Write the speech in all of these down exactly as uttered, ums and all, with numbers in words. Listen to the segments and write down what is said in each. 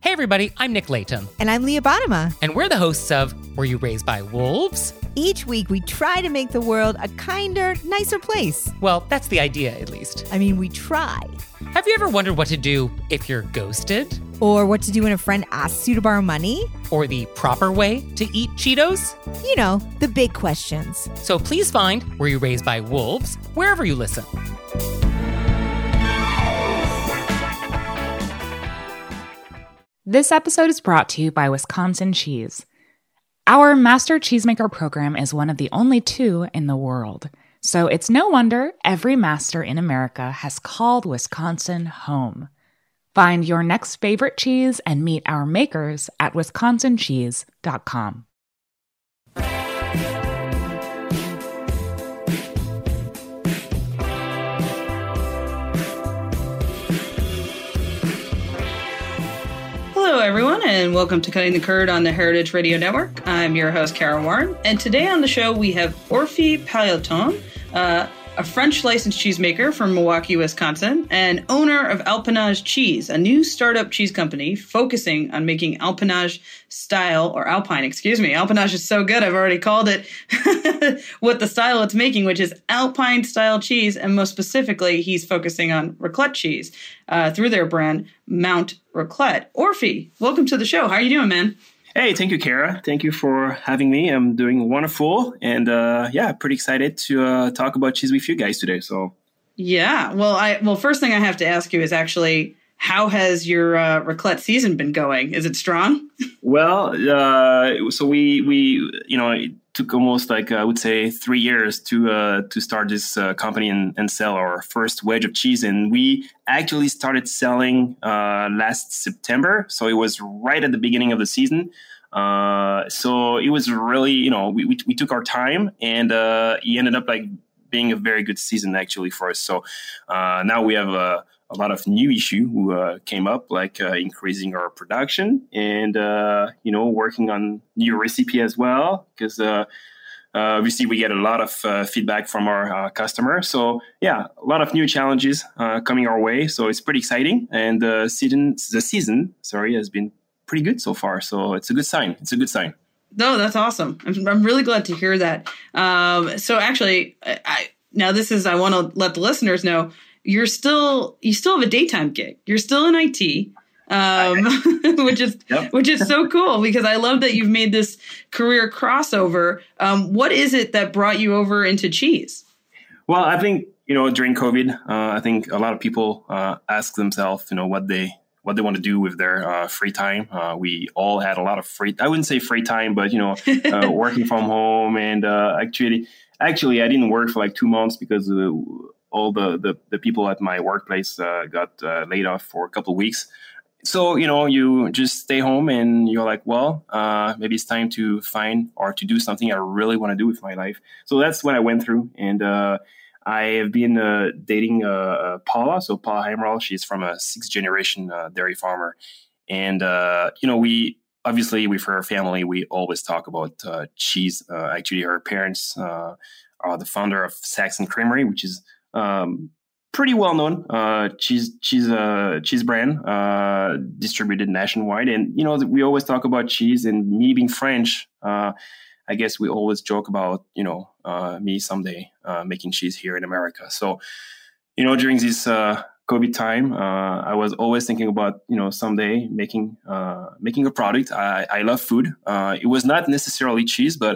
Hey everybody, I'm Nick Layton. And I'm Leah Bottima. And we're the hosts of Were You Raised by Wolves? Each week we try to make the world a kinder, nicer place. Well, that's the idea, at least. I mean, we try. Have you ever wondered what to do if you're ghosted? Or what to do when a friend asks you to borrow money? Or the proper way to eat Cheetos? You know, the big questions. So please find Were You Raised by Wolves wherever you listen. This episode is brought to you by Wisconsin Cheese. Our Master Cheesemaker program is one of the only two in the world. So it's no wonder every master in America has called Wisconsin home. Find your next favorite cheese and meet our makers at wisconsin cheese dot com. Hello, everyone, and welcome to Cutting the Curd on the Heritage Radio Network. I'm your host, Kara Warren, and today on the show we have Orphée Pailleton, uh, a French licensed cheesemaker from Milwaukee, Wisconsin, and owner of Alpenage Cheese, a new startup cheese company focusing on making Alpenage style, or Alpine, excuse me. Alpenage is so good, I've already called it what the style it's making, which is Alpine style cheese, and most specifically, he's focusing on raclette cheese uh, through their brand, Mount Raclette. Orphée, welcome to the show. How are you doing, man? Hey, thank you, Kara. Thank you for having me. I'm doing wonderful. And uh, yeah, pretty excited to uh, talk about cheese with you guys today. So, yeah, well, I well, first thing I have to ask you is actually, how has your uh, raclette season been going? Is it strong? Well, uh, so we, we, you know, it took almost like, I would say, three years to uh, to start this uh, company and, and sell our first wedge of cheese. And we actually started selling uh, last September. So it was right at the beginning of the season. Uh, so it was really, you know, we, we, we took our time, and uh, it ended up like being a very good season actually for us. So uh, now we have a, a lot of new issue who uh, came up, like uh, increasing our production and, uh, you know, working on new recipe as well, because uh, uh, obviously we get a lot of uh, feedback from our uh, customers. So yeah, a lot of new challenges uh, coming our way. So it's pretty exciting. And the season, the season, sorry, has been pretty good so far. So it's a good sign. It's a good sign. No, that's awesome. I'm, I'm really glad to hear that. Um, so actually, I, I now this is, I want to let the listeners know, you're still, you still have a daytime gig. You're still in I T, um, which is, yep. which is so cool, because I love that you've made this career crossover. Um, what is it that brought you over into cheese? Well, I think, you know, during COVID, uh, I think a lot of people uh, ask themselves, you know, what they, what they want to do with their uh, free time. Uh, we all had a lot of free, I wouldn't say free time, but, you know, uh, working from home. And uh, actually, actually, I didn't work for like two months because uh, all the, the, the people at my workplace uh, got uh, laid off for a couple of weeks. So, you know, you just stay home and you're like, well, uh, maybe it's time to find or to do something I really want to do with my life. So that's what I went through. And uh, I have been uh, dating uh, Paula. So Paula Heimerl, she's from a sixth generation uh, dairy farmer. And, uh, you know, we obviously with her family, we always talk about uh, cheese. Uh, actually, her parents uh, are the founder of Saxon Creamery, which is Um, pretty well known uh, cheese cheese uh, cheese brand uh, distributed nationwide. And you know, we always talk about cheese, and me being French, uh, I guess we always joke about you know uh, me someday uh, making cheese here in America. So you know, during this uh, COVID time, uh, I was always thinking about you know someday making uh, making a product. I, I love food. Uh, it was not necessarily cheese, but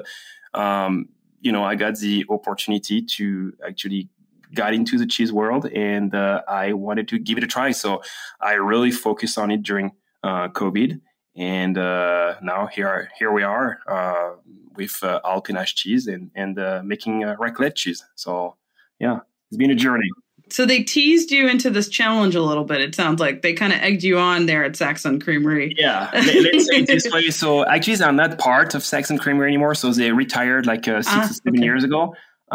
um, you know, I got the opportunity to actually got into the cheese world, and uh, I wanted to give it a try. So I really focused on it during uh, COVID, and uh, now here here we are uh, with uh, Alpenage cheese and and uh, making uh, raclette cheese. So yeah, it's been a journey. So they teased you into this challenge a little bit. It sounds like they kind of egged you on there at Saxon Creamery. Yeah, let's say it this way. So actually, I'm not part of Saxon Creamery anymore. So they retired like uh, six ah, or seven okay. years ago.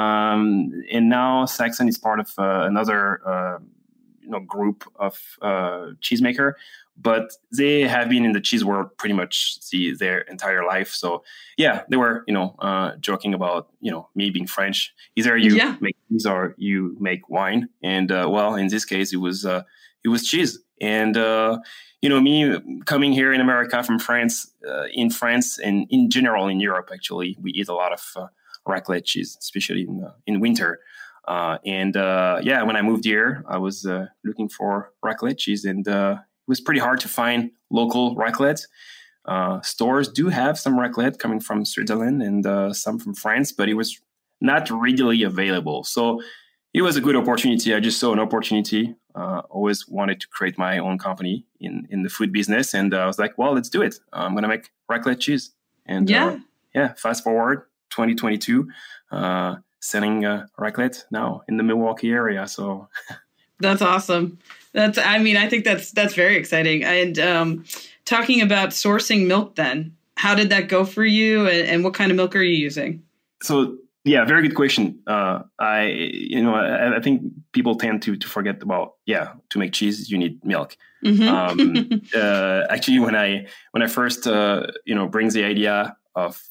Um, and now Saxon is part of uh, another, uh, you know, group of uh, cheesemaker, but they have been in the cheese world pretty much the, their entire life. So yeah, they were, you know, uh, joking about, you know, me being French. Either you yeah. make cheese or you make wine. And uh, well, in this case, it was uh, it was cheese. And, uh, you know, me coming here in America from France, uh, in France and in general in Europe, actually, we eat a lot of uh, raclette cheese, especially in, uh, in winter. Uh, and uh, yeah, when I moved here, I was uh, looking for raclette cheese, and uh, it was pretty hard to find local raclette. Uh, stores do have some raclette coming from Switzerland and uh, some from France, but it was not readily available. So it was a good opportunity. I just saw an opportunity. Uh, always wanted to create my own company in, in the food business. And uh, I was like, well, let's do it. I'm going to make raclette cheese. And yeah, uh, yeah. fast forward twenty twenty-two, uh, selling uh, raclette now in the Milwaukee area. So that's awesome. That's, I mean, I think that's, that's very exciting. And um, talking about sourcing milk then, how did that go for you? And, and what kind of milk are you using? So, yeah, very good question. Uh, I, you know, I, I think people tend to to forget about, yeah, to make cheese, you need milk. Mm-hmm. um, uh, actually, when I when I first, uh, you know, brings the idea of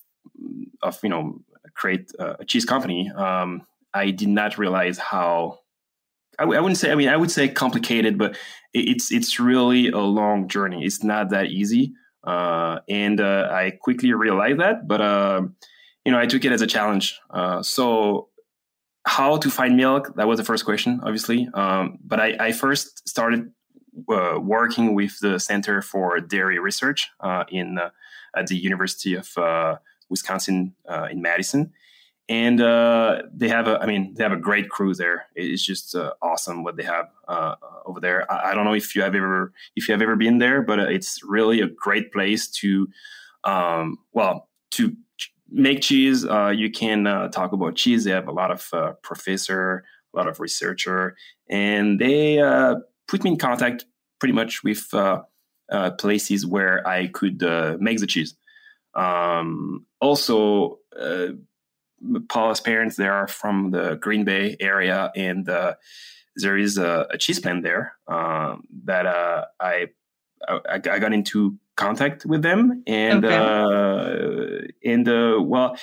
of you know create a cheese company, um, I did not realize how. I, I wouldn't say. I mean, I would say complicated, but it's it's really a long journey. It's not that easy, uh, and uh, I quickly realized that, but. Uh, You know, I took it as a challenge. Uh, so how to find milk? That was the first question, obviously. Um, but I, I first started uh, working with the Center for Dairy Research uh, in uh, at the University of uh, Wisconsin uh, in Madison. And uh, they have a, I mean, they have a great crew there. It's just uh, awesome what they have uh, over there. I, I don't know if you have ever, if you have ever been there, but it's really a great place to, um, well, to make cheese. Uh, you can uh, talk about cheese. They have a lot of uh, professor, a lot of researcher, and they uh, put me in contact pretty much with uh, uh, places where I could uh, make the cheese. Um, also, uh, Paula's parents, they are from the Green Bay area, and uh, there is a, a cheese plant there um, that uh, I, I I got into contact with them, and okay. uh, and uh, well,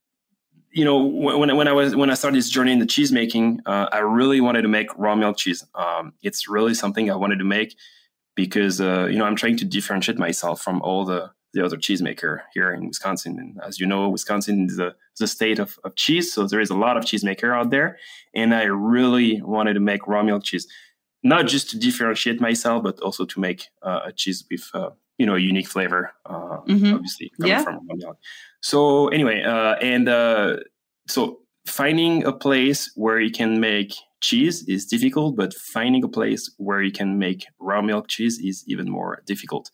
you know, when when I was when I started this journey in the cheese making, uh, I really wanted to make raw milk cheese. Um, it's really something I wanted to make because uh, you know I'm trying to differentiate myself from all the the other cheesemaker here in Wisconsin. And as you know, Wisconsin is the the state of, of cheese, so there is a lot of cheesemaker out there, and I really wanted to make raw milk cheese, not just to differentiate myself, but also to make uh, a cheese with uh, you know, a unique flavor, uh, mm-hmm. obviously coming yeah. from raw milk. So anyway, uh, and uh, so finding a place where you can make cheese is difficult, but finding a place where you can make raw milk cheese is even more difficult.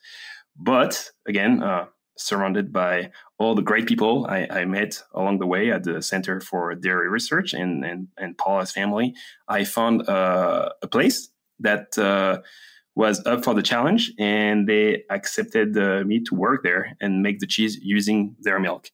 But again, uh, surrounded by all the great people I, I met along the way at the Center for Dairy Research and and, and Paula's family, I found uh, a place that uh, was up for the challenge, and they accepted uh, me to work there and make the cheese using their milk.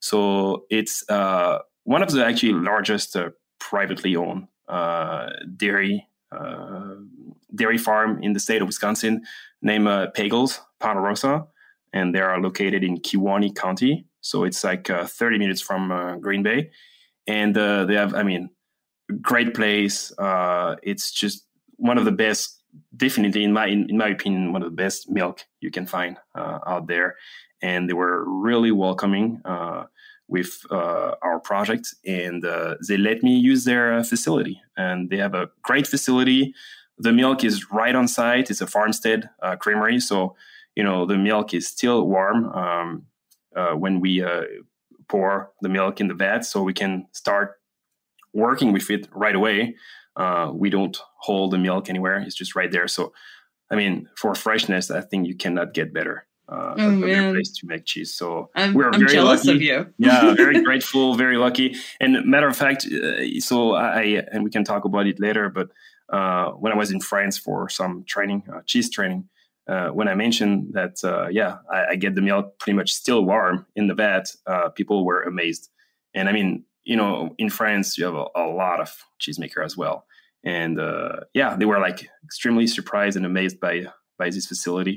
So it's uh, one of the actually largest uh, privately owned uh, dairy uh, dairy farm in the state of Wisconsin, named uh, Pagels Ponderosa, and they are located in Kewaunee County. So it's like uh, thirty minutes from uh, Green Bay, and uh, they have, I mean, great place. Uh, it's just one of the best. Definitely, in my in, in my opinion, one of the best milk you can find uh, out there, and they were really welcoming uh, with uh, our project, and uh, they let me use their uh, facility, and they have a great facility. The milk is right on site. It's a farmstead uh, creamery, so you know the milk is still warm um, uh, when we uh, pour the milk in the vat, so we can start working with it right away. Uh, we don't hold the milk anywhere. It's just right there. So, I mean, for freshness, I think you cannot get better. Uh, oh, a better place to make cheese. So I'm, we're I'm very jealous lucky. of you. Yeah, very grateful, very lucky. And matter of fact, uh, so I, and we can talk about it later, but uh, when I was in France for some training, uh, cheese training, uh, when I mentioned that, uh, yeah, I, I get the milk pretty much still warm in the vat, uh, people were amazed. And I mean, you know, in France, you have a, a lot of cheesemaker as well. And uh, yeah, they were like extremely surprised and amazed by by this facility.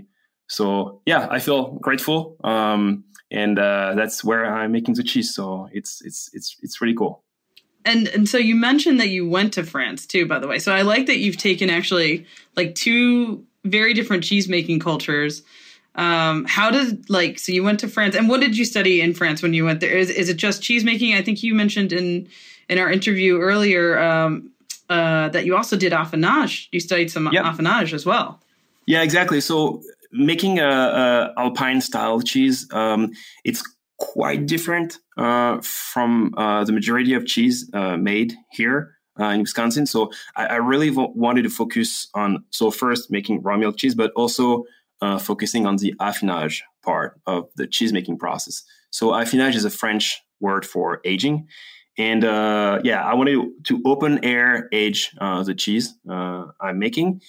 So yeah, I feel grateful. Um, and uh, that's where I'm making the cheese. So it's it's it's it's really cool. And and so you mentioned that you went to France too, by the way. So I like that you've taken actually like two very different cheese making cultures. Um, how did like so you went to France, and what did you study in France when you went there? Is is it just cheese making? I think you mentioned in in our interview earlier um, uh, that you also did affinage. You studied some yep. affinage as well. Yeah, exactly. So making a, a Alpine style cheese, um, it's quite different uh, from uh, the majority of cheese uh, made here uh, in Wisconsin. So I, I really w- wanted to focus on, so first making raw milk cheese, but also uh, focusing on the affinage part of the cheese making process. So affinage is a French word for aging. And uh, yeah, I wanted to open air age uh, the cheese uh, I'm making.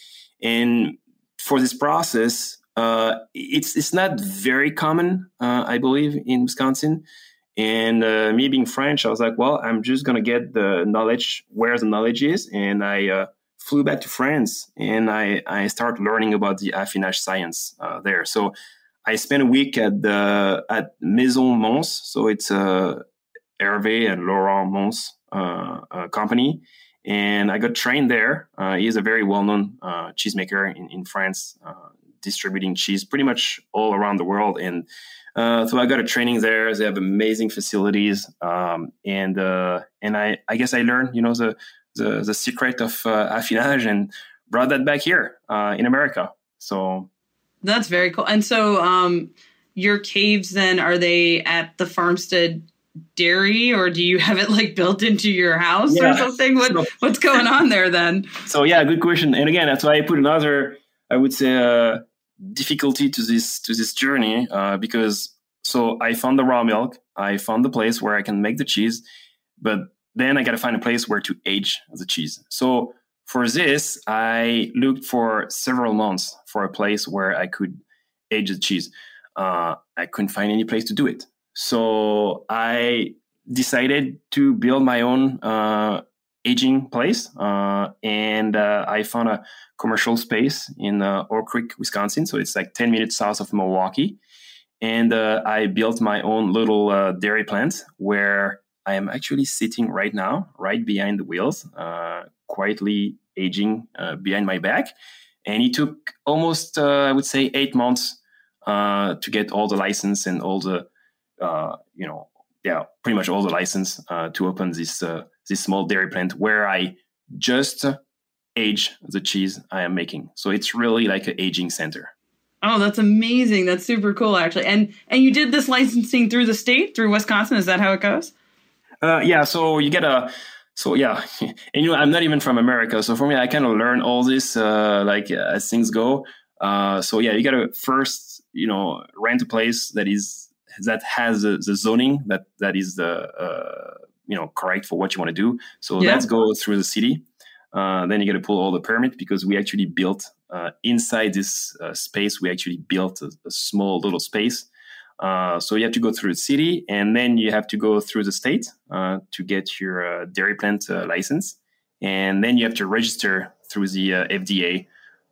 And for this process, Uh, it's it's not very common, uh, I believe, in Wisconsin. And uh, me being French, I was like, well, I'm just going to get the knowledge where the knowledge is. And I uh, flew back to France and I, I started learning about the affinage science uh, there. So I spent a week at the at Maison Mons. So it's a Hervé and Laurent Mons uh, uh, company. And I got trained there. Uh, he is a very well-known uh, cheesemaker in, in France, uh, distributing cheese pretty much all around the world. And uh, so I got a training there. They have amazing facilities. Um, and uh, and I, I guess I learned, you know, the the, the secret of uh, affinage and brought that back here uh, in America. So that's very cool. And so um, your caves then, are they at the Farmstead dairy, or do you have it like built into your house yeah. or something? What, so, what's going on there then? So yeah, good question. And again, that's why I put another, I would say, uh, difficulty to this to this journey uh, because so I found the raw milk, I found the place where I can make the cheese, but then I got to find a place where to age the cheese. So for this, I looked for several months for a place where I could age the cheese. Uh, I couldn't find any place to do it. So I decided to build my own uh, aging place, uh, and uh, I found a commercial space in uh, Oak Creek, Wisconsin. So it's like ten minutes south of Milwaukee. And uh, I built my own little uh, dairy plant where I am actually sitting right now, right behind the wheels, uh, quietly aging uh, behind my back. And it took almost, uh, I would say, eight months uh, to get all the license and all the, uh, you know, yeah, pretty much all the license uh, to open this uh, this small dairy plant where I just age the cheese I am making. So it's really like an aging center. Oh, that's amazing. That's super cool, actually. And and you did this licensing through the state, through Wisconsin. Is that how it goes? Uh, yeah. So you get a, so yeah. And, you know, I'm not even from America. So for me, I kind of learn all this, uh, like as things go. Uh, so yeah, you got to first, you know, rent a place that is, that has the, the zoning that, that is the, uh, you know, correct for what you want to do. So yeah. Let's go through the city. Uh, then you got to pull all the permit because we actually built uh, inside this uh, space. We actually built a, a small little space. Uh, so you have to go through the city, and then you have to go through the state uh, to get your uh, dairy plant uh, license, and then you have to register through the uh, F D A.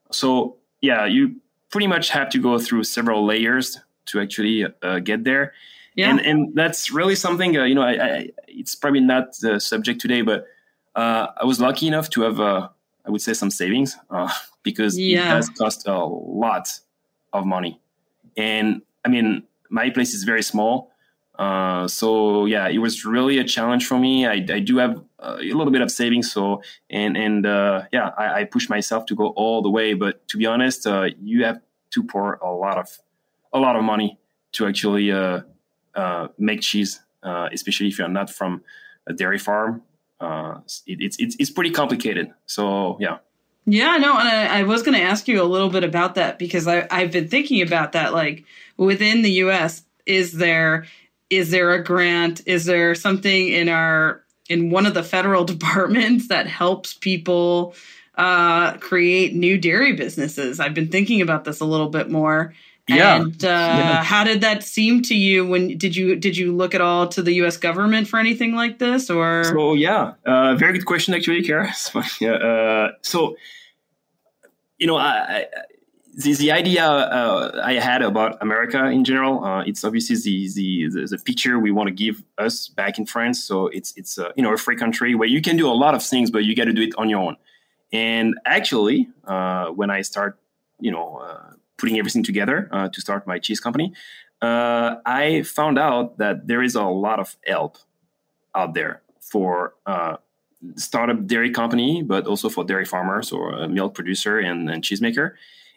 So yeah, you pretty much have to go through several layers to actually uh, get there. Yeah. And and that's really something. Uh, you know, I, I, it's probably not the subject today, but. Uh, I was lucky enough to have, uh, I would say, some savings uh, because yeah. it does cost a lot of money. And I mean, my place is very small. Uh, so, yeah, it was really a challenge for me. I, I do have a little bit of savings. So, and, and uh, yeah, I, I pushed myself to go all the way. But to be honest, uh, you have to pour a lot of a lot of money to actually uh, uh, make cheese, uh, especially if you're not from a dairy farm. Uh, it, it's it's it's pretty complicated. So yeah. Yeah, no, and I, I was going to ask you a little bit about that because I I've been thinking about that. Like within the U S, is there is there a grant? Is there something in our in one of the federal departments that helps people uh, create new dairy businesses? I've been thinking about this a little bit more. Yeah. And uh, yeah. How did that seem to you? When did you did you look at all to the U S government for anything like this? Or so yeah, uh, very good question actually, Kara. yeah, uh, so you know, I, I, the the idea uh, I had about America in general, uh, it's obviously the, the the the picture we want to give us back in France. So it's it's uh, you know a free country where you can do a lot of things, but you got to do it on your own. And actually, uh, when I start you know, uh, putting everything together uh, to start my cheese company, uh, I found out that there is a lot of help out there for uh, startup dairy company, but also for dairy farmers or a milk producer and, and cheesemaker.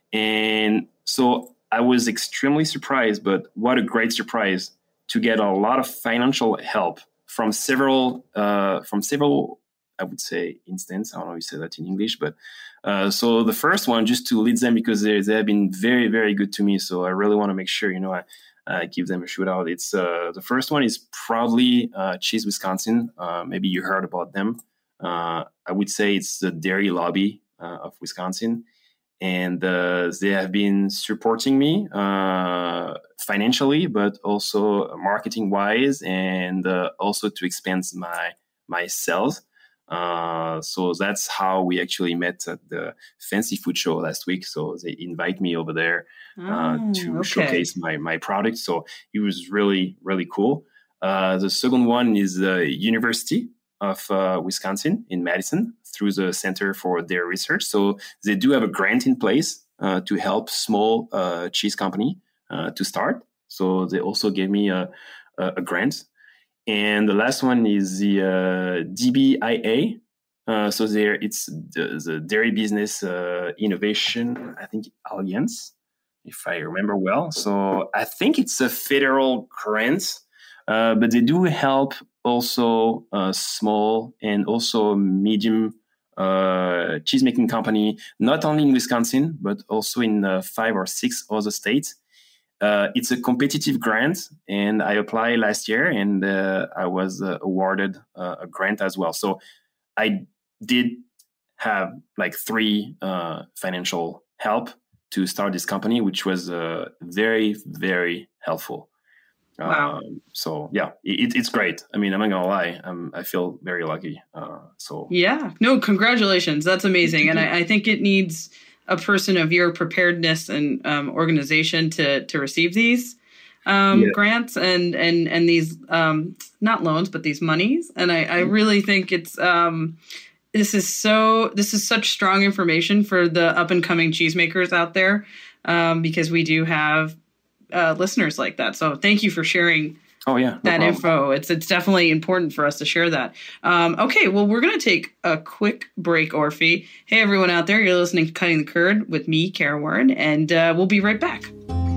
And so I was extremely surprised, but what a great surprise to get a lot of financial help from several, uh, from several, I would say, instances. I don't know how you say that in English, but uh, so the first one, just to lead them, because they, they have been very, very good to me. So I really want to make sure, you know, I, I give them a shout out. It's uh, the first one is probably uh, Cheese Wisconsin. Uh, maybe you heard about them. Uh, I would say it's the dairy lobby uh, of Wisconsin. And uh, they have been supporting me uh, financially, but also marketing wise, and uh, also to expand my my sales. Uh, so that's how we actually met at the Fancy Food Show last week. So they invite me over there uh, Oh, to okay. showcase my my product. So it was really really cool. Uh, the second one is the University of uh, Wisconsin in Madison through the Center for Dairy Research. So they do have a grant in place uh, to help small uh, cheese company uh, to start. So they also gave me a, a, a grant. And the last one is the uh, D B I A. Uh, so there, it's the, the Dairy Business uh, Innovation, I think, Alliance, if I remember well. So I think it's a federal grant, uh, but they do help also uh, small and also medium uh, cheesemaking company, not only in Wisconsin, but also in uh, five or six other states. Uh, it's a competitive grant, and I applied last year, and uh, I was uh, awarded uh, a grant as well. So I did have like three uh, financial help to start this company, which was uh, very, very helpful. Wow. Um, so yeah, it, it's great. I mean, I'm not gonna lie. I'm, I feel very lucky. Uh, so Yeah. No, congratulations. That's amazing. And I, I think it needs a person of your preparedness and um, organization to to receive these um, Yeah. grants and and and these um, not loans, but these monies. And I, I really think it's um, this is so this is such strong information for the up and coming cheesemakers out there, um, because we do have uh, listeners like that. So thank you for sharing oh yeah, no that problem. info. It's it's definitely important for us to share that. Um, okay, well, we're going to take a quick break, Orphy. Hey, everyone out there, you're listening to Cutting the Curd with me, Kara Warren, and uh, we'll be right back.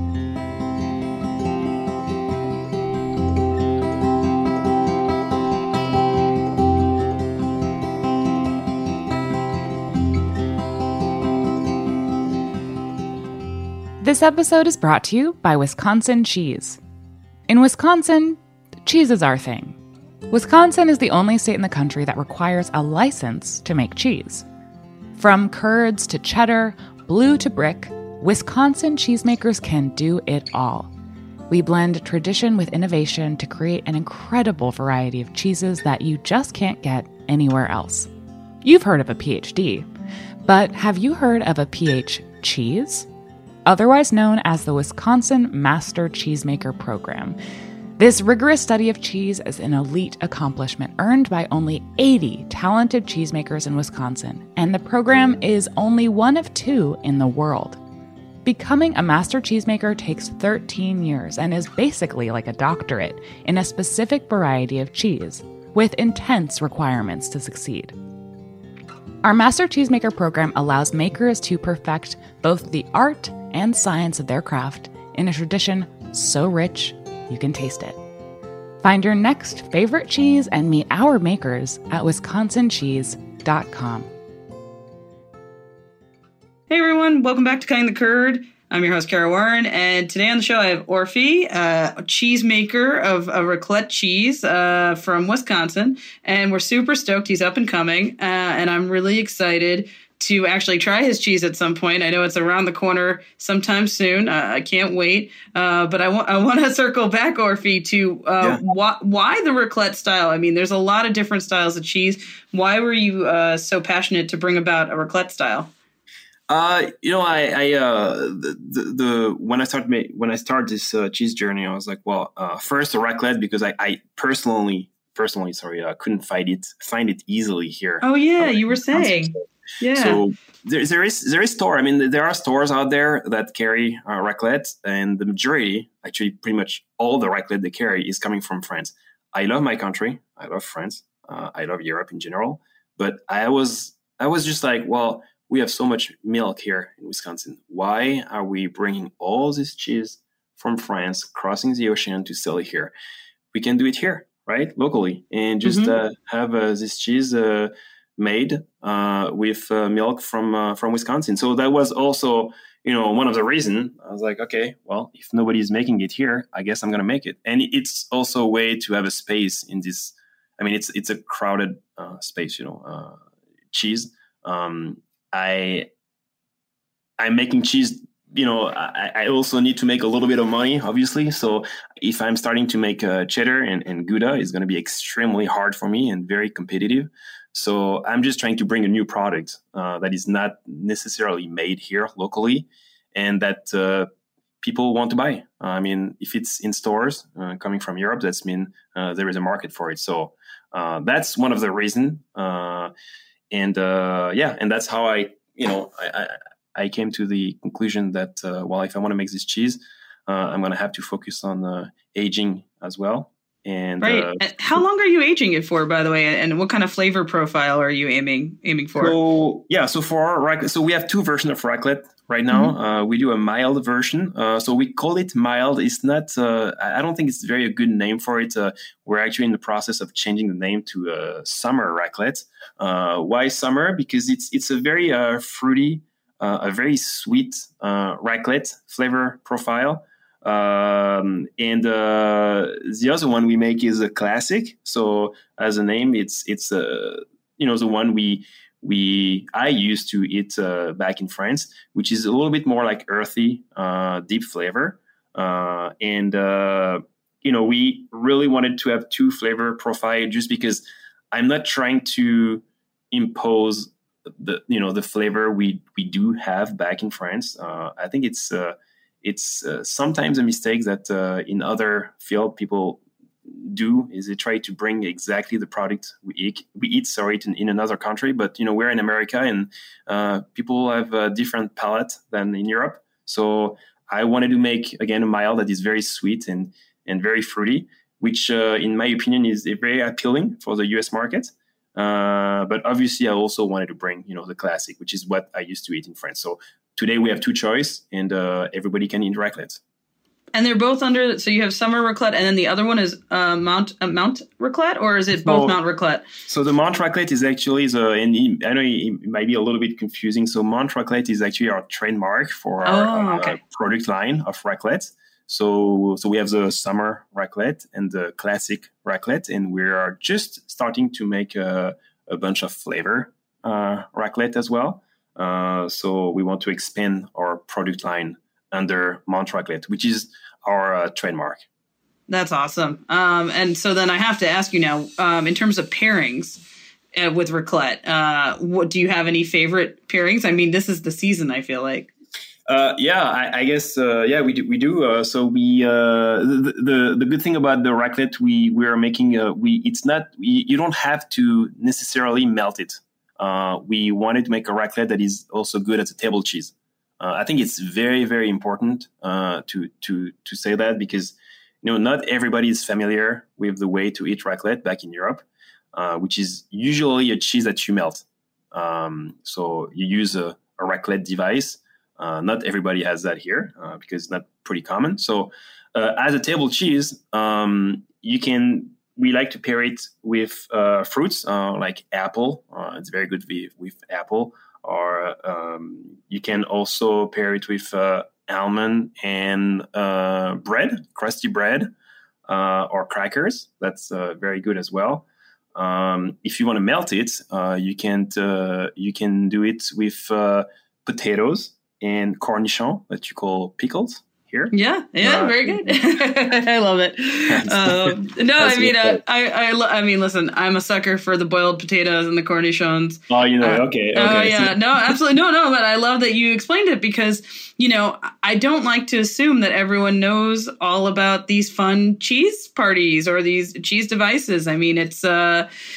This episode is brought to you by Wisconsin Cheese. In Wisconsin, cheese is our thing. Wisconsin is the only state in the country that requires a license to make cheese. From curds to cheddar, blue to brick, Wisconsin cheesemakers can do it all. We blend tradition with innovation to create an incredible variety of cheeses that you just can't get anywhere else. You've heard of a P H D, but have you heard of a P H cheese? Otherwise known as the Wisconsin Master Cheesemaker Program. This rigorous study of cheese is an elite accomplishment earned by only eighty talented cheesemakers in Wisconsin, and the program is only one of two in the world. Becoming a master cheesemaker takes thirteen years and is basically like a doctorate in a specific variety of cheese, with intense requirements to succeed. Our Master Cheesemaker program allows makers to perfect both the art and science of their craft in a tradition so rich you can taste it. Find your next favorite cheese and meet our makers at wisconsin cheese dot com. Hey, everyone. Welcome back to Cutting the Curd. I'm your host, Kara Warren, and today on the show I have Orphy, uh, a cheesemaker of a raclette cheese uh, from Wisconsin, and we're super stoked. He's up and coming, uh, and I'm really excited to actually try his cheese at some point. I know it's around the corner sometime soon. Uh, I can't wait. Uh, but I want I want to circle back, Orphy, to uh, Yeah. wh- why the raclette style? I mean, there's a lot of different styles of cheese. Why were you uh, so passionate to bring about a raclette style? Uh, you know, I, I uh, the, the, the when I started ma- when I started this uh, cheese journey, I was like, well, uh, first a raclette because I, I personally, personally, sorry, uh, couldn't find it find it easily here. Oh yeah, Uh, you were saying. Yeah. So there, there is there is store. I mean, there are stores out there that carry uh, raclette, and the majority, actually, pretty much all the raclette they carry is coming from France. I love my country. I love France. Uh, I love Europe in general. But I was I was just like, well, we have so much milk here in Wisconsin. Why are we bringing all this cheese from France, crossing the ocean to sell it here? We can do it here, right, locally, and just mm-hmm. uh, have uh, this cheese uh, made uh, with uh, milk from uh, from Wisconsin. So that was also, you know, one of the reasons. I was like, okay, well, if nobody's making it here, I guess I'm going to make it. And it's also a way to have a space in this. I mean, it's it's a crowded uh, space, you know, uh, cheese. Um, I I'm making cheese. You know, I, I also need to make a little bit of money, obviously. So if I'm starting to make uh, cheddar and, and Gouda, it's going to be extremely hard for me and very competitive. So I'm just trying to bring a new product uh, that is not necessarily made here locally and that uh, people want to buy. Uh, I mean, if it's in stores uh, coming from Europe, that's mean uh, there is a market for it. So uh, that's one of the reasons. Uh, and uh, yeah, and that's how I, you know, I, I I came to the conclusion that, uh, well, if I want to make this cheese, uh, I'm going to have to focus on uh, aging as well. And right. Uh, and how long are you aging it for, by the way? And what kind of flavor profile are you aiming aiming for? So, yeah, so for our raclette, so we have two versions of raclette right now. Mm-hmm. Uh, we do a mild version. Uh, so we call it mild. It's not, uh, I don't think it's very a good name for it. Uh, we're actually in the process of changing the name to uh, summer raclette. Uh, why summer? Because it's it's a very uh, fruity, Uh, a very sweet uh, raclette flavor profile. Um, and uh, the other one we make is a classic. So as a name, it's it's uh, you know the one we we I used to eat uh, back in France, which is a little bit more like earthy, uh, deep flavor. Uh, and uh, you know we really wanted to have two flavor profile just because I'm not trying to impose the you know the flavor we we do have back in France. Uh, I think it's uh, it's uh, sometimes a mistake that uh, in other field people do is they try to bring exactly the product we eat we eat sorry in, in another country. But you know we're in America and uh, people have a different palate than in Europe. So I wanted to make again a mild that is very sweet and and very fruity, which uh, in my opinion is very appealing for the U S market. Uh, but obviously, I also wanted to bring, you know, the classic, which is what I used to eat in France. So today we have two choice, and uh, everybody can eat raclette. And they're both under. So you have summer raclette, and then the other one is uh, Mount uh, Mount raclette, or is it both so, Mount raclette? So the Mount raclette is actually the, and I know it might be a little bit confusing. So Mount raclette is actually our trademark for our oh, okay. uh, product line of raclette. So, so we have the summer raclette and the classic raclette, and we are just starting to make a, a bunch of flavor uh, raclette as well. Uh, so we want to expand our product line under Mount Raclette, which is our uh, trademark. That's awesome. Um, and so then I have to ask you now, um, in terms of pairings uh, with raclette, uh, what do you have any favorite pairings? I mean, this is the season, I feel like. Uh, yeah, I, I guess, uh, yeah, we do. We do. Uh, so we, uh, the, the, the good thing about the raclette, we, we are making, uh, we, it's not, we, you don't have to necessarily melt it. Uh, we wanted to make a raclette that is also good as a table cheese. Uh, I think it's very, very important, uh, to, to, to say that because, you know, not everybody is familiar with the way to eat raclette back in Europe, uh, which is usually a cheese that you melt. Um, so you use a, a raclette device. Uh, not everybody has that here uh, because it's not pretty common. So uh, as a table cheese, um, you can, we like to pair it with uh, fruits uh, like apple. Uh, it's very good with, with apple. Or um, you can also pair it with uh, almond and uh, bread, crusty bread, uh, or crackers. That's uh, very good as well. Um, if you want to melt it, uh, you can uh, you can do it with uh, potatoes and cornichon that you call pickles here. Yeah, yeah, uh, very good. I love it. Um, no, I mean, uh, I, I, lo- I mean, listen, I'm a sucker for the boiled potatoes and the cornichons. Oh, you know, uh, okay, okay. Oh, yeah, no, absolutely, no, no. But I love that you explained it because, you know, I don't like to assume that everyone knows all about these fun cheese parties or these cheese devices. I mean, it's uh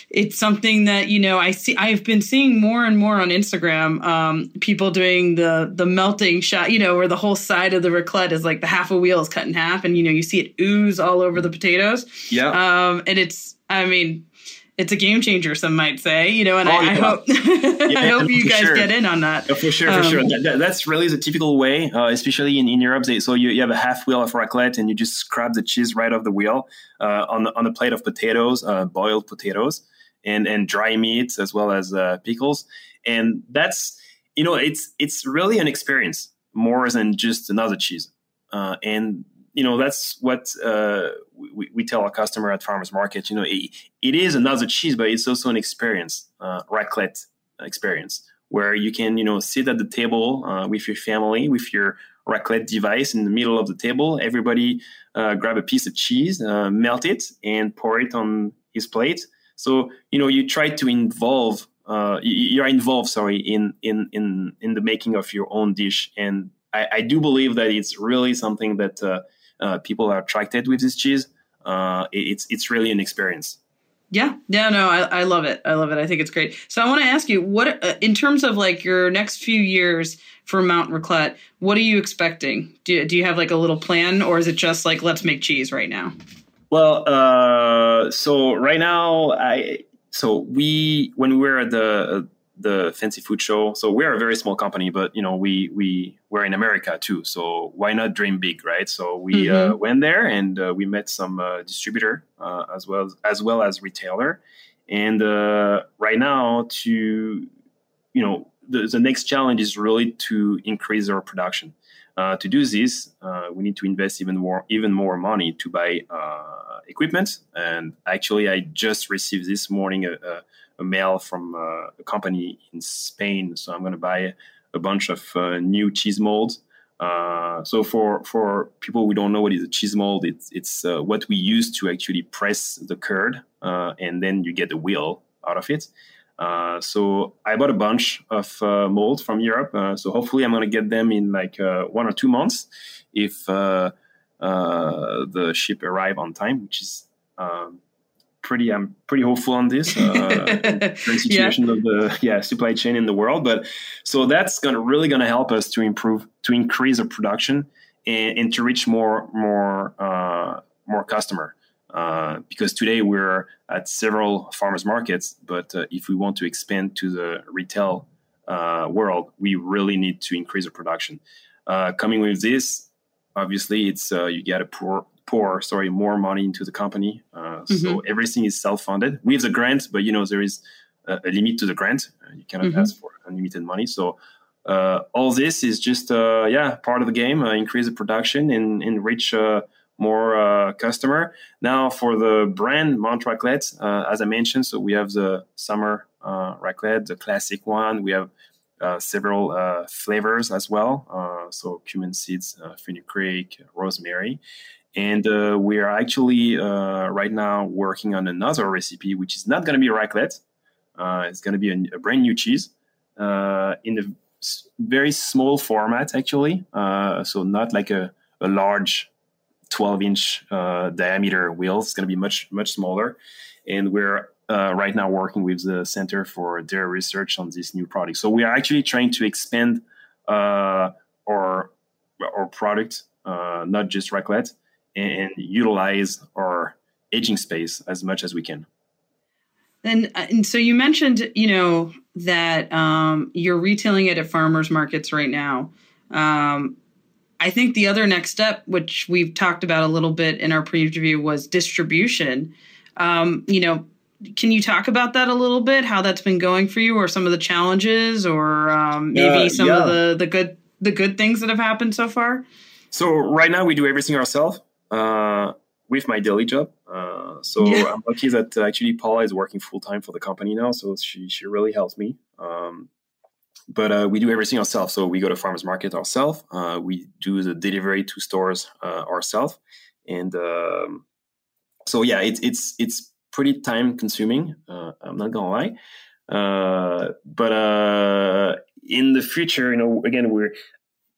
it's something that, you know, I see, I've been seeing more and more on Instagram, um, people doing the, the melting shot, you know, where the whole side of the raclette is like the half a wheel is cut in half and, you know, you see it ooze all over the potatoes. Yeah. Um, and it's, I mean, it's a game changer, some might say, you know, and oh, I, yeah. I hope, yeah, I hope you guys sure. get in on that. Yeah, for sure, for um, sure. That, that, that's really the typical way, uh, especially in, in Europe. They, so you, you have a half wheel of raclette and you just scrap the cheese right off the wheel uh, on the, on a plate of potatoes, uh, boiled potatoes, and and dry meats as well as uh, pickles. And that's, you know, it's it's really an experience more than just another cheese. Uh, and you know, that's what uh, we, we tell our customer at Farmers Market. You know, it, it is another cheese, but it's also an experience, uh, raclette experience, where you can, you know, sit at the table uh, with your family, with your raclette device in the middle of the table. Everybody uh, grab a piece of cheese, uh, melt it, and pour it on his plate. So, you know, you try to involve, uh, you're involved, sorry, in in in in the making of your own dish. And I, I do believe that it's really something that uh, uh, people are attracted with this cheese. Uh, it's it's really an experience. Yeah, yeah, no, I, I love it. I love it. I think it's great. So I want to ask you, what uh, in terms of like your next few years for Mountain Raclette, what are you expecting? Do you, do you have like a little plan, or is it just like, let's make cheese right now? Well, uh, so right now, I so we when we were at the the Fancy Food Show, so we're a very small company, but you know we we we're in America too, so why not dream big, right? So we mm-hmm. uh, went there and uh, we met some uh, distributor uh, as well as, as well as retailer, and uh, right now to you know the, the next challenge is really to increase our production. Uh, to do this, uh, we need to invest even more, even more money to buy uh, equipment. And actually, I just received this morning a, a, a mail from uh, a company in Spain. So I'm going to buy a bunch of uh, new cheese molds. Uh, so for for people who don't know what is a cheese mold, it's it's uh, what we use to actually press the curd, uh, and then you get the wheel out of it. Uh, so I bought a bunch of uh, molds from Europe. Uh, so hopefully I'm going to get them in like uh, one or two months if uh, uh, the ship arrive on time, which is um, pretty. I'm pretty hopeful on this uh, current situation yeah. of the yeah supply chain in the world. But so that's going to really going to help us to improve, to increase our production and, and to reach more more uh, more customer. Uh, because today we're at several farmers markets, but uh, if we want to expand to the retail uh, world, we really need to increase the production. Uh, coming with this, obviously, it's uh, you got to pour, pour sorry more money into the company. Uh, mm-hmm. So everything is self-funded. We have the grant, but you know there is a, a limit to the grant. Uh, you cannot mm-hmm. ask for unlimited money. So uh, all this is just uh, yeah part of the game. Uh, increase the production and, and reach. Uh, more uh, customer. Now for the brand Mount Raclette, uh, as I mentioned, so we have the summer uh, raclette, the classic one. We have uh, several uh, flavors as well. Uh, so cumin seeds, uh, fenugreek, rosemary. And uh, we are actually uh, right now working on another recipe, which is not going to be raclette. Uh, it's going to be a, a brand new cheese uh, in a very small format, actually. Uh, so not like a, a large twelve inch uh, diameter wheels. It's going to be much, much smaller. And we're uh, right now working with the Center for Dairy Research on this new product. So we are actually trying to expand uh, our, our product, uh, not just raclette, and, and utilize our aging space as much as we can. And, and so you mentioned, you know, that um, you're retailing it at farmers markets right now. Um, I think the other next step, which we've talked about a little bit in our preview, was distribution. Um, you know, can you talk about that a little bit? How that's been going for you, or some of the challenges, or um, maybe uh, some yeah. of the, the good the good things that have happened so far? So right now we do everything ourselves uh, with my daily job. Uh, so yeah. I'm lucky that uh, actually Paula is working full time for the company now, so she she really helps me. Um, But uh, we do everything ourselves. So we go to farmers market ourselves. Uh, we do the delivery to stores uh, ourselves. And um, so, yeah, it's it's it's pretty time consuming. Uh, I'm not going to lie. Uh, but uh, in the future, you know, again, we're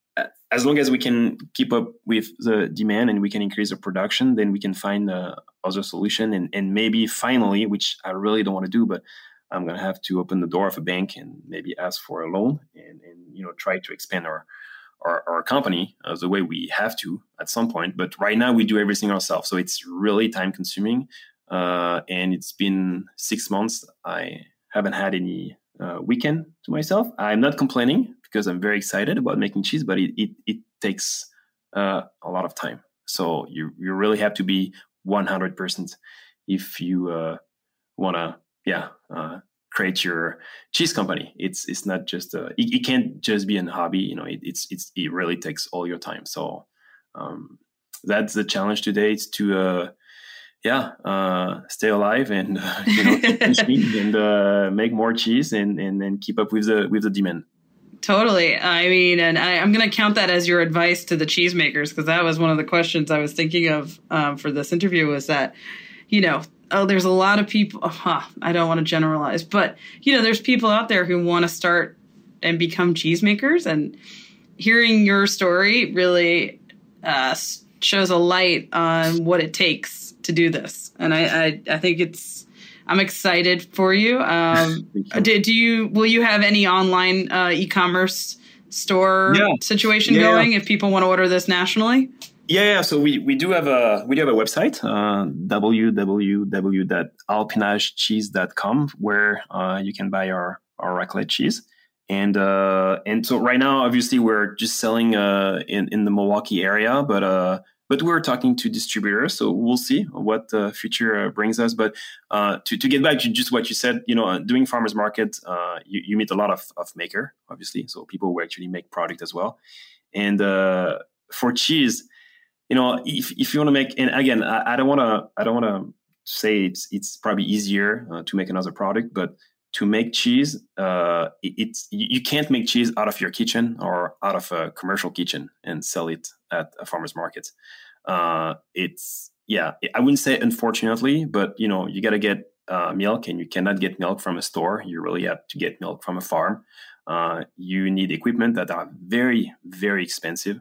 as long as we can keep up with the demand and we can increase the production, then we can find uh, other solution and, and maybe finally, which I really don't want to do, but I'm going to have to open the door of a bank and maybe ask for a loan and, and you know, try to expand our our, our company uh, the way we have to at some point. But right now we do everything ourselves. So it's really time consuming. Uh, and it's been six months. I haven't had any uh, weekend to myself. I'm not complaining because I'm very excited about making cheese, but it, it, it takes uh, a lot of time. So you, you really have to be one hundred percent if you uh, want to, yeah, uh, create your cheese company. It's it's not just a, it, it can't just be a hobby. You know, it, it's it's it really takes all your time. So um, that's the challenge today. It's to uh, yeah, uh, stay alive and uh, you know and uh, make more cheese and and then keep up with the with the demand. Totally. I mean, and I, I'm going to count that as your advice to the cheesemakers, because that was one of the questions I was thinking of um, for this interview was that, you know, oh, there's a lot of people, oh, huh, I don't want to generalize, but, you know, there's people out there who want to start and become cheesemakers. And hearing your story really uh, shows a light on what it takes to do this. And I, I, I think it's, I'm excited for you. Um, you. Did do you, will you have any online uh, e-commerce store yeah. situation yeah, going yeah. if people want to order this nationally? Yeah, yeah. So we, we do have a we do have a website, uh, w w w dot alpinage cheese dot com, where uh, you can buy our, our raclette cheese. And uh, and so right now, obviously, we're just selling uh, in in the Milwaukee area, but uh, but we're talking to distributors, so we'll see what the future uh, brings us. But uh, to to get back to just what you said, you know, uh, doing farmers market, uh, you, you meet a lot of of maker, obviously, so people who actually make product as well. And uh, for cheese, you know, if if you want to make, and again, I, I don't want to I don't want to say it's it's probably easier uh, to make another product, but to make cheese, uh, it, it's you can't make cheese out of your kitchen or out of a commercial kitchen and sell it at a farmer's market. Uh, it's yeah, I wouldn't say unfortunately, but you know, you got to get uh, milk, and you cannot get milk from a store. You really have to get milk from a farm. Uh, you need equipment that are very very expensive.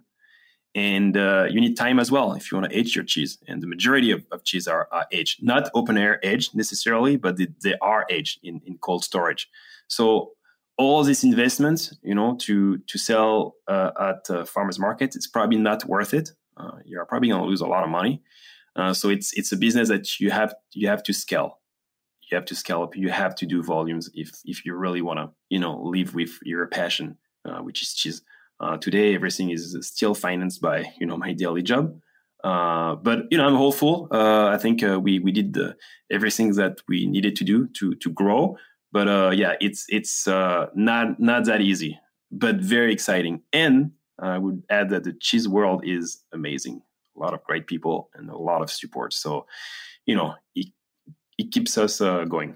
And uh, you need time as well if you want to age your cheese. And the majority of, of cheese are, are aged, not open air aged necessarily, but they, they are aged in, in cold storage. So all these investments, you know, to to sell uh, at uh, farmers markets, it's probably not worth it. Uh, you're probably going to lose a lot of money. Uh, so it's it's a business that you have you have to scale. You have to scale up. You have to do volumes if if you really want to, you know, live with your passion, uh, which is cheese. Uh, today, everything is still financed by, you know, my daily job. Uh, but, you know, I'm hopeful. Uh, I think uh, we we did the, everything that we needed to do to to grow. But uh, yeah, it's it's uh, not not that easy, but very exciting. And I would add that the cheese world is amazing. A lot of great people and a lot of support. So, you know, it, it keeps us uh, going.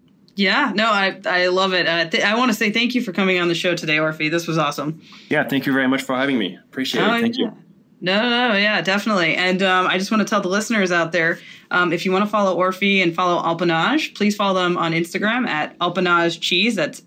Yeah, no, I I love it. Uh, th- I want to say thank you for coming on the show today, Orphée. This was awesome. Yeah, thank you very much for having me. Appreciate oh, it. Thank yeah. you. No, no, no, yeah, definitely. And um, I just want to tell the listeners out there, um, if you want to follow Orphée and follow Alpinage, please follow them on Instagram at Alpinage Cheese. That's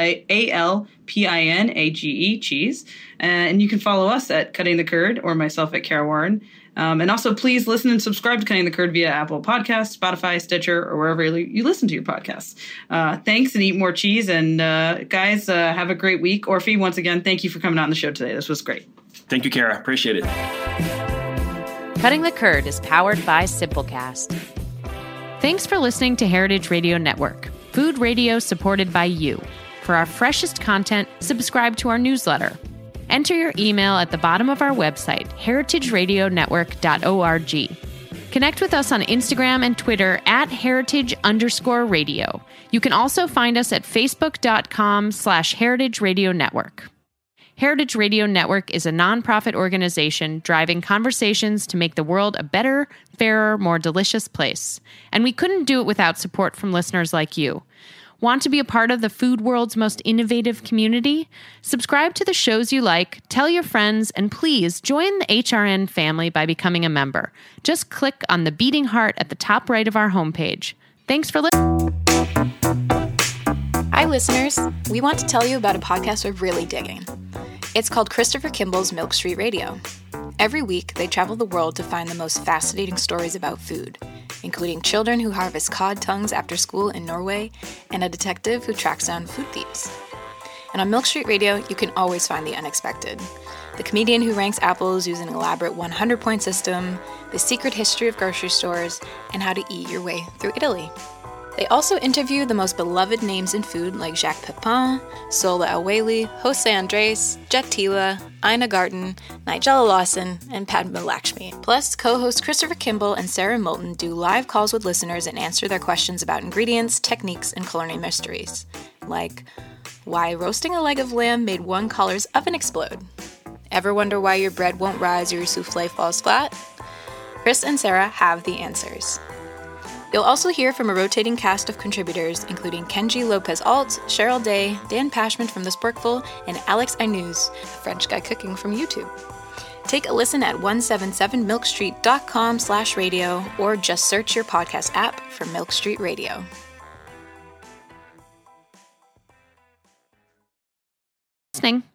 A L P I N A G E Cheese. And you can follow us at Cutting the Curd, or myself at Kara Warren. Um, and also, please listen and subscribe to Cutting the Curd via Apple Podcasts, Spotify, Stitcher, or wherever you listen to your podcasts. Uh, thanks, and eat more cheese. And uh, guys, uh, have a great week. Orphée, once again, thank you for coming on the show today. This was great. Thank you, Kara. Appreciate it. Cutting the Curd is powered by Simplecast. Thanks for listening to Heritage Radio Network, food radio supported by you. For our freshest content, subscribe to our newsletter. Enter your email at the bottom of our website, heritage radio network dot org. Connect with us on Instagram and Twitter at heritage underscore radio. You can also find us at facebook.com slash heritage radio network. Heritage Radio Network is a nonprofit organization driving conversations to make the world a better, fairer, more delicious place. And we couldn't do it without support from listeners like you. Want to be a part of the food world's most innovative community? Subscribe to the shows you like, tell your friends, and please join the H R N family by becoming a member. Just click on the beating heart at the top right of our homepage. Thanks for listening. Hi, listeners. We want to tell you about a podcast we're really digging. It's called Christopher Kimball's Milk Street Radio. Every week, they travel the world to find the most fascinating stories about food, including children who harvest cod tongues after school in Norway and a detective who tracks down food thieves. And on Milk Street Radio, you can always find the unexpected. The comedian who ranks apples using an elaborate one hundred point system, the secret history of grocery stores, and how to eat your way through Italy. They also interview the most beloved names in food like Jacques Pepin, Sola El-Waylly, Jose Andres, Jet Tila, Ina Garten, Nigella Lawson, and Padma Lakshmi. Plus, co-hosts Christopher Kimball and Sarah Moulton do live calls with listeners and answer their questions about ingredients, techniques, and culinary mysteries. Like, why roasting a leg of lamb made one caller's oven explode? Ever wonder why your bread won't rise or your souffle falls flat? Chris and Sarah have the answers. You'll also hear from a rotating cast of contributors, including Kenji Lopez-Alt, Cheryl Day, Dan Pashman from The Sporkful, and Alex Ainouz, a French guy cooking from YouTube. Take a listen at one seventy-seven milk street dot com slash radio, or just search your podcast app for Milk Street Radio. Listening.